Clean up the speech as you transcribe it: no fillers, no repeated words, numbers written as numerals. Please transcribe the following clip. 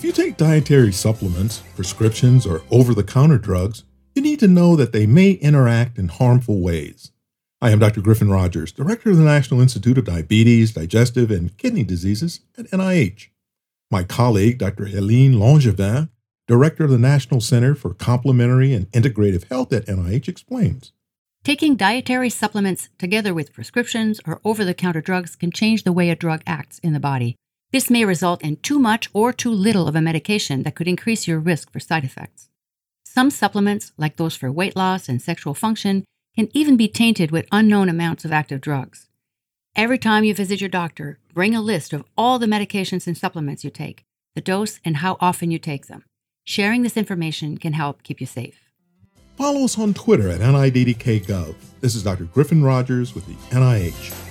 If you take dietary supplements, prescriptions, or over the counter drugs, you need to know that they may interact in harmful ways. I am Dr. Griffin Rogers, Director of the National Institute of Diabetes, Digestive, and Kidney Diseases at NIH. My colleague, Dr. Helene Langevin, Director of the National Center for Complementary and Integrative Health at NIH, explains. Taking dietary supplements together with prescriptions or over-the-counter drugs can change the way a drug acts in the body. This may result in too much or too little of a medication that could increase your risk for side effects. Some supplements, like those for weight loss and sexual function, can even be tainted with unknown amounts of active drugs. Every time you visit your doctor, bring a list of all the medications and supplements you take, the dose, and how often you take them. Sharing this information can help keep you safe. Follow us on Twitter at NIDDKGov. This is Dr. Griffin Rogers with the NIH.